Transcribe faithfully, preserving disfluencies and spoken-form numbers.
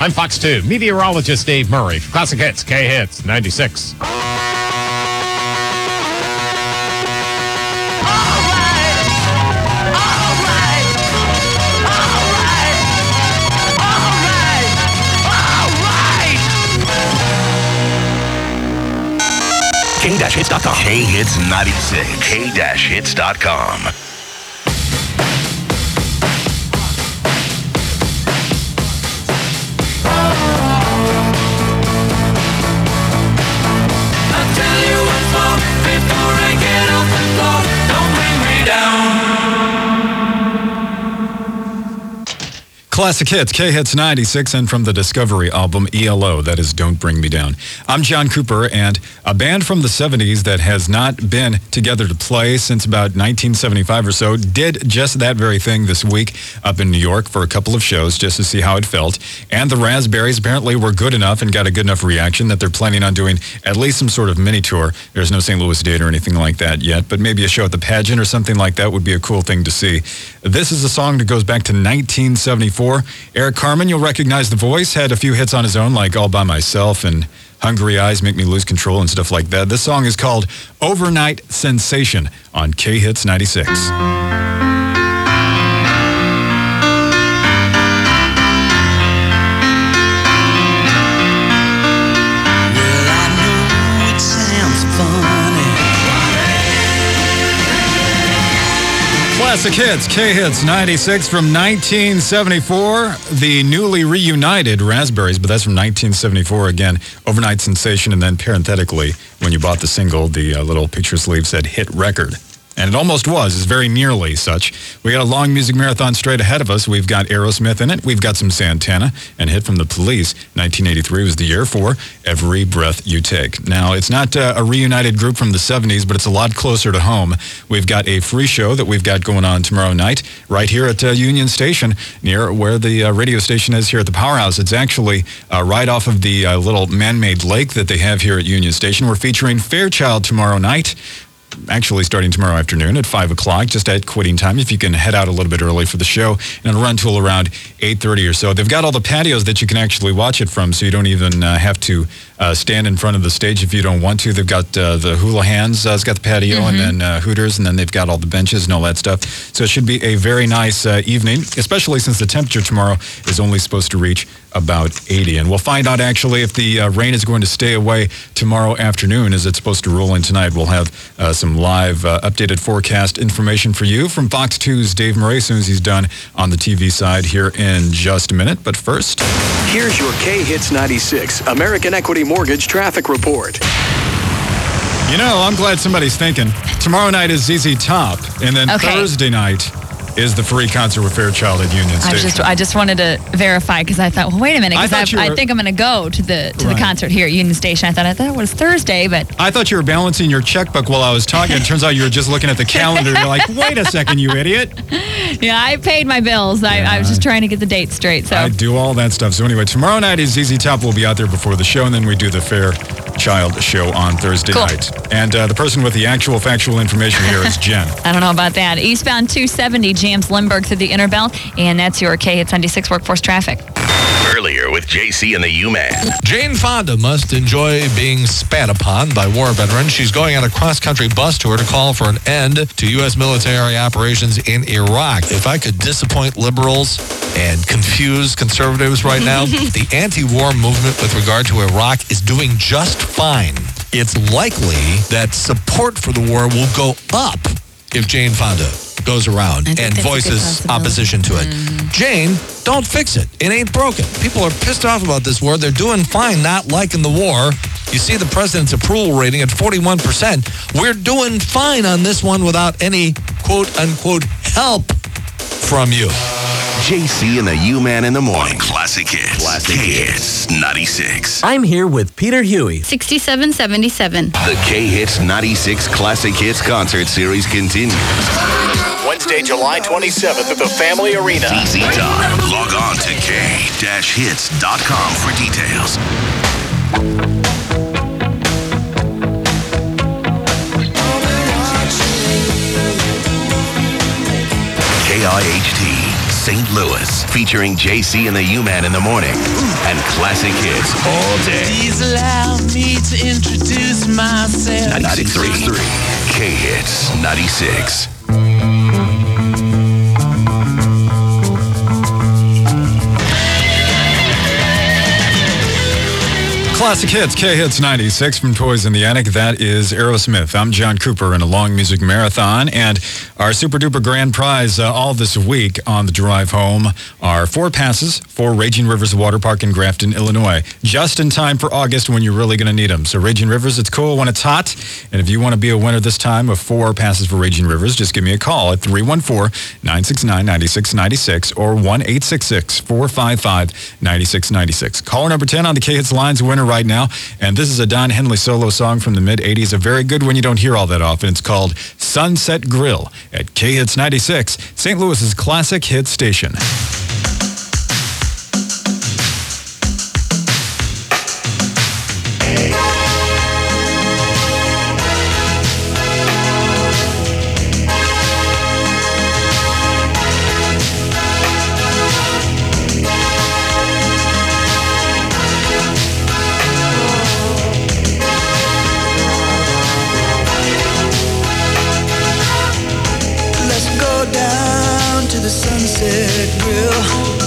I'm Fox two meteorologist Dave Murray for Classic Hits, K-Hits ninety-six. K hits dot com. K Hits ninety-six. K hits dot com. I'll tell you what's more before I get off the floor. Don't bring me down. Classic Hits, K-Hits ninety-six, and from the Discovery album, E L O, that is Don't Bring Me Down. I'm John Cooper, and a band from the seventies that has not been together to play since about nineteen seventy-five or so did just that very thing this week up in New York for a couple of shows just to see how it felt. And the Raspberries apparently were good enough and got a good enough reaction that they're planning on doing at least some sort of mini tour. There's no Saint Louis date or anything like that yet, but maybe a show at the Pageant or something like that would be a cool thing to see. This is a song that goes back to nineteen seventy-four. Eric Carmen, you'll recognize the voice, had a few hits on his own like All By Myself and Hungry Eyes Make Me Lose Control and stuff like that. This song is called Overnight Sensation on K-Hits ninety-six. Classic Hits, K-Hits ninety-six from nineteen seventy-four. The newly reunited Raspberries, but that's from nineteen seventy-four again. Overnight Sensation, and then parenthetically, when you bought the single, the uh, little picture sleeve said hit record. And it almost was. It's very nearly such. We got a long music marathon straight ahead of us. We've got Aerosmith in it. We've got some Santana. And hit from the Police. nineteen eighty-three was the year for Every Breath You Take. Now, it's not uh, a reunited group from the seventies, but it's a lot closer to home. We've got a free show that we've got going on tomorrow night right here at uh, Union Station, near where the uh, radio station is here at the Powerhouse. It's actually uh, right off of the uh, little man-made lake that they have here at Union Station. We're featuring Fairchild tomorrow night. Actually starting tomorrow afternoon at five o'clock, just at quitting time, if you can head out a little bit early for the show, and it'll run till around eight thirty or so. They've got all the patios that you can actually watch it from, so you don't even uh, have to uh, stand in front of the stage if you don't want to. They've got uh, the Hula Hands, uh, it's got the patio, mm-hmm. and then uh, Hooters, and then they've got all the benches and all that stuff. So it should be a very nice uh, evening, especially since the temperature tomorrow is only supposed to reach about eighty. And we'll find out actually if the uh, rain is going to stay away tomorrow afternoon, as it's supposed to roll in tonight. We'll have uh, some live uh, updated forecast information for you from Fox two's Dave Murray as soon as he's done on the T V side here in just a minute. But first, here's your K-Hits ninety-six American Equity Mortgage Traffic Report. You know, I'm glad somebody's thinking. Tomorrow night is Z Z Top, and then Okay. Thursday night is the free concert with Fairchild at Union I Station. just I just wanted to verify because I thought, well, wait a minute, I because thought you I, were- I think I'm going to go to the to Right. the concert here at Union Station. I thought I thought it was Thursday, but I thought you were balancing your checkbook while I was talking. It turns out you were just looking at the calendar. You're like, wait a second, you idiot. yeah, I paid my bills. I, I was just trying to get the date straight. So I do all that stuff. So anyway, tomorrow night is Z Z Top. Will be out there before the show, and then we do the Fairchild show on Thursday Cool. night. And uh, the person with the actual factual information here is Jen. I don't know about that. Eastbound two seventy jams Lindbergh through the inner belt, and that's your K-Hits ninety-six workforce traffic. Earlier with J C and the U-Man. Jane Fonda must enjoy being spat upon by war veterans. She's going on a cross-country bus tour to call for an end to U S military operations in Iraq. If I could disappoint liberals and confuse conservatives right now, the anti-war movement with regard to Iraq is doing just fine. It's likely that support for the war will go up if Jane Fonda goes around I think and that's a good voices possibility. opposition to it. Mm-hmm. Jane, don't fix it. It ain't broken. People are pissed off about this war. They're doing fine not liking the war. You see the president's approval rating at forty-one percent. We're doing fine on this one without any quote-unquote help from you. J C and the U-Man in the morning. Classic Hits. Classic Hits ninety-six. I'm here with Peter Huey. sixty-seven seventy-seven. The K-Hits ninety-six Classic Hits concert series continues. Wednesday, July twenty-seventh at the Family Arena. Z Z Top. Log on to K hits dot com for details. K I H T, Saint Louis, featuring J C and the U-Man in the morning and classic hits all day. Please allow me to introduce myself. ninety-six point three K-Hits ninety-six. Classic Hits, K-Hits ninety-six from Toys in the Attic. That is Aerosmith. I'm John Cooper in a long music marathon. And our super duper grand prize uh, all this week on the drive home are four passes for Raging Rivers Water Park in Grafton, Illinois. Just in time for August when you're really going to need them. So Raging Rivers, it's cool when it's hot. And if you want to be a winner this time of four passes for Raging Rivers, just give me a call at three one four, nine six nine, nine six nine six or one eight six six, four five five, nine six nine six. Caller number ten on the K-Hits lines winner right now. And this is a Don Henley solo song from the mid eighties. A very good one you don't hear all that often. It's called Sunset Grill at K-Hits ninety-six, Saint Louis's classic hit station. Let's go down to the Sunset Grill.